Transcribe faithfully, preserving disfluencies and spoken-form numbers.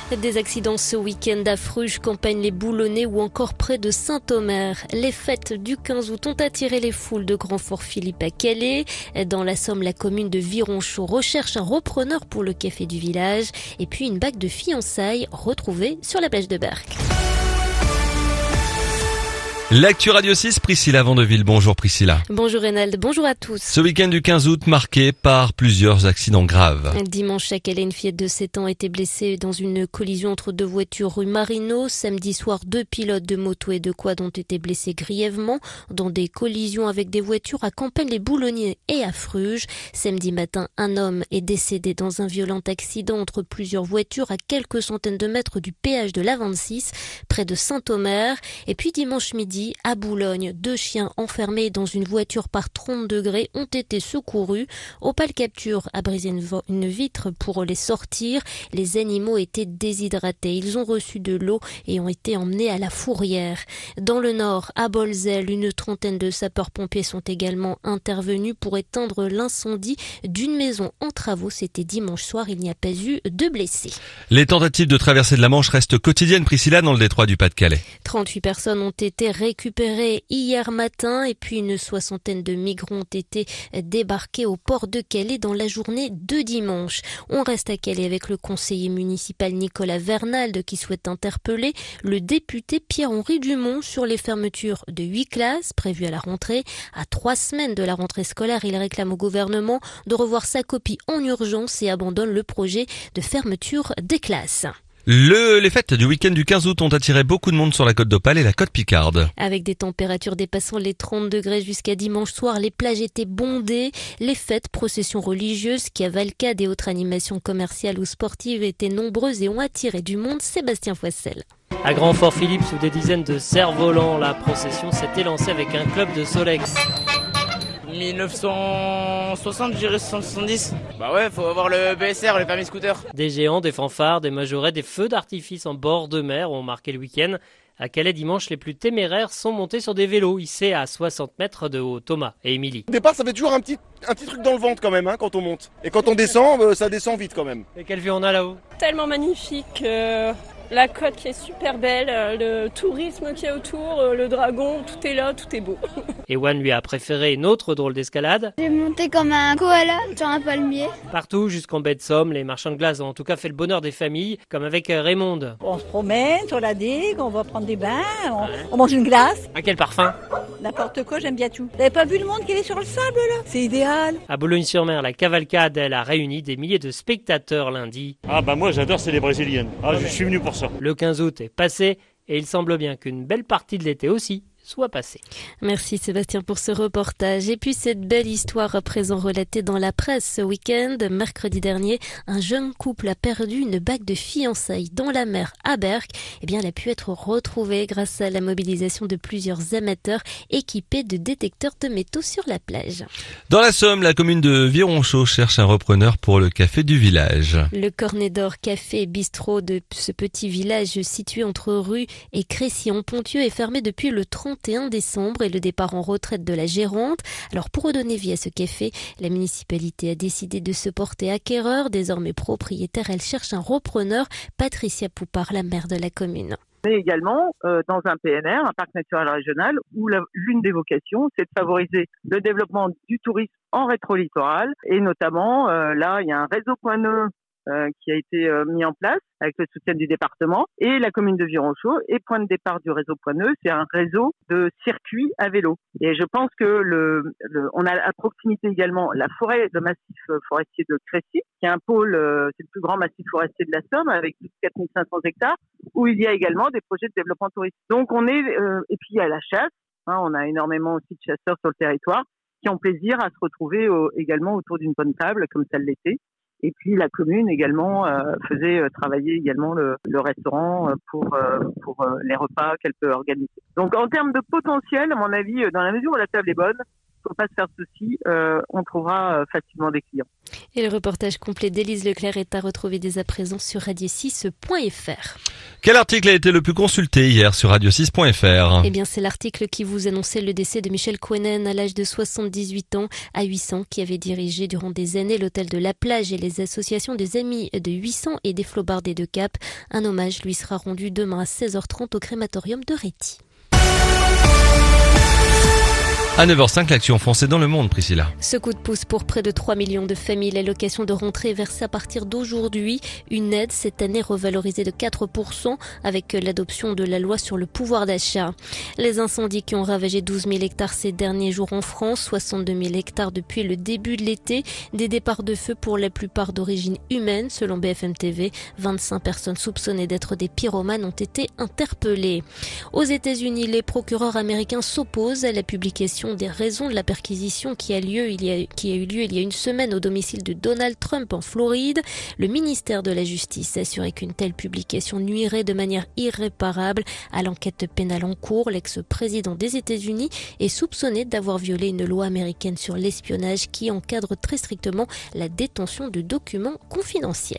Des accidents ce week-end à Fruges, Campagne-les-Boulonnais ou encore près de Saint-Omer. Les fêtes du quinze août ont attiré les foules de Grand-Fort-Philippe à Calais. Dans la Somme, la commune de Vironchaux recherche un repreneur pour le café du village. Et puis une bague de fiançailles retrouvée sur la plage de Berck. L'actu Radio six, Priscilla Vandeville. Bonjour Priscilla. Bonjour Reynald, bonjour à tous. Ce week-end du quinze août marqué par plusieurs accidents graves. Dimanche à Calais, une fillette de sept ans a été blessée dans une collision entre deux voitures rue Marino. Samedi soir, deux pilotes de moto et de quad ont été blessés grièvement dans des collisions avec des voitures à Campagne-les-Boulonnais et à Fruges. Samedi matin, un homme est décédé dans un violent accident entre plusieurs voitures à quelques centaines de mètres du péage de l'A vingt-six, près de Saint-Omer. Et puis dimanche midi, à Boulogne, deux chiens enfermés dans une voiture par trente degrés ont été secourus. Opal Capture a brisé une, vo- une vitre pour les sortir. Les animaux étaient déshydratés. Ils ont reçu de l'eau et ont été emmenés à la fourrière. Dans le nord, à Bolzel, une trentaine de sapeurs-pompiers sont également intervenus pour éteindre l'incendie d'une maison en travaux. C'était dimanche soir. Il n'y a pas eu de blessés. Les tentatives de traversée de la Manche restent quotidiennes, Priscilla, dans le détroit du Pas-de-Calais. trente-huit personnes ont été récupérés hier matin et puis une soixantaine de migrants ont été débarqués au port de Calais dans la journée de dimanche. On reste à Calais avec le conseiller municipal Nicolas Vernalde qui souhaite interpeller le député Pierre-Henri Dumont sur les fermetures de huit classes prévues à la rentrée. À trois semaines de la rentrée scolaire, il réclame au gouvernement de revoir sa copie en urgence et abandonne le projet de fermeture des classes. Le, les fêtes du week-end du quinze août ont attiré beaucoup de monde sur la côte d'Opale et la côte Picarde. Avec des températures dépassant les trente degrés jusqu'à dimanche soir, les plages étaient bondées. Les fêtes, processions religieuses, cavalcades et autres animations commerciales ou sportives étaient nombreuses et ont attiré du monde. Sébastien Foissel. À Grand-Fort-Philippe, sous des dizaines de cerfs-volants, la procession s'était lancée avec un club de Solex. mille neuf cent soixante, je dirais soixante-dix. Bah ouais, faut avoir le B S R, le permis scooter. Des géants, des fanfares, des majorets, des feux d'artifice en bord de mer ont marqué le week-end. À Calais dimanche, les plus téméraires sont montés sur des vélos hissés à soixante mètres de haut. Thomas et Émilie. Au départ, ça fait toujours un petit, un petit truc dans le ventre quand même hein, quand on monte. Et quand on descend, euh, ça descend vite quand même. Et quelle vue on a là-haut? Tellement magnifique, euh, la côte qui est super belle, euh, le tourisme qui est autour, euh, le dragon, tout est là, tout est beau. Ewan lui a préféré une autre drôle d'escalade. J'ai monté comme un koala sur un palmier. Partout jusqu'en baie de Somme, les marchands de glace ont en tout cas fait le bonheur des familles, comme avec Raymonde. On se promène sur la digue, on va prendre des bains, on, on mange une glace. À quel parfum? N'importe quoi, j'aime bien tout. Vous n'avez pas vu le monde qui est sur le sable là? C'est idéal. À Boulogne-sur-Mer, la cavalcade, elle a réuni des milliers de spectateurs lundi. Ah bah moi j'adore, c'est les brésiliennes. Ah, je suis venu pour ça. Le quinze août est passé et il semble bien qu'une belle partie de l'été aussi soit passée. Merci Sébastien pour ce reportage. Et puis cette belle histoire à présent relatée dans la presse ce week-end. Mercredi dernier, un jeune couple a perdu une bague de fiançailles dans la mer à Berck. Eh bien, elle a pu être retrouvée grâce à la mobilisation de plusieurs amateurs équipés de détecteurs de métaux sur la plage. Dans la Somme, la commune de Vironchaux cherche un repreneur pour le café du village. Le Cornet d'Or Café et Bistrot de ce petit village situé entre Rue et Crécy-en-Ponthieu est fermé depuis le trente et un décembre et le départ en retraite de la gérante. Alors pour redonner vie à ce café, la municipalité a décidé de se porter acquéreur. Désormais propriétaire, elle cherche un repreneur. Patricia Poupard, la maire de la commune. Mais également euh, dans un P N R, un parc naturel régional, où la, l'une des vocations, c'est de favoriser le développement du tourisme en rétro-littoral. Et notamment, euh, là, il y a un réseau point nœud euh, qui a été euh, mis en place avec le soutien du département et la commune de Vironchaux. Et point de départ du réseau point nœud, c'est un réseau de circuits à vélo. Et je pense que le, le on a à proximité également la forêt, le massif forestier de Crécy, qui est un pôle, euh, c'est le plus grand massif forestier de la Somme, avec plus de quatre mille cinq cents hectares, où il y a également des projets de développement touristique. Donc on est, euh, et puis il y a la chasse, hein, on a énormément aussi de chasseurs sur le territoire qui ont plaisir à se retrouver au, également autour d'une bonne table, comme ça l'était. Et puis la commune également euh, faisait euh, travailler également le, le restaurant euh, pour euh, pour euh, les repas qu'elle peut organiser. Donc en termes de potentiel, à mon avis, dans la mesure où la table est bonne, faut pas se faire de soucis, euh, on trouvera euh, facilement des clients. Et le reportage complet d'Élise Leclerc est à retrouver dès à présent sur radio six point f r. Quel article a été le plus consulté hier sur radio six point f r? Eh bien, c'est l'article qui vous annonçait le décès de Michel Kouenen à l'âge de soixante-dix-huit ans à Huissan, qui avait dirigé durant des années l'hôtel de la Plage et les associations des Amis de Huissan et des Flobardés de Cap. Un hommage lui sera rendu demain à seize heures trente au crématorium de Réty. À neuf heures cinq, l'action foncée dans le monde, Priscilla. Ce coup de pouce pour près de trois millions de familles, l'allocation de rentrée est versée à partir d'aujourd'hui. Une aide cette année revalorisée de quatre pour cent avec l'adoption de la loi sur le pouvoir d'achat. Les incendies qui ont ravagé douze mille hectares ces derniers jours en France, soixante-deux mille hectares depuis le début de l'été. Des départs de feu pour la plupart d'origine humaine, selon B F M T V. vingt-cinq personnes soupçonnées d'être des pyromanes ont été interpellées. Aux États-Unis, les procureurs américains s'opposent à la publication des raisons de la perquisition qui a lieu, il y a, qui a eu lieu il y a une semaine au domicile de Donald Trump en Floride. Le ministère de la Justice a assuré qu'une telle publication nuirait de manière irréparable à l'enquête pénale en cours. L'ex-président des États-Unis est soupçonné d'avoir violé une loi américaine sur l'espionnage qui encadre très strictement la détention de documents confidentiels.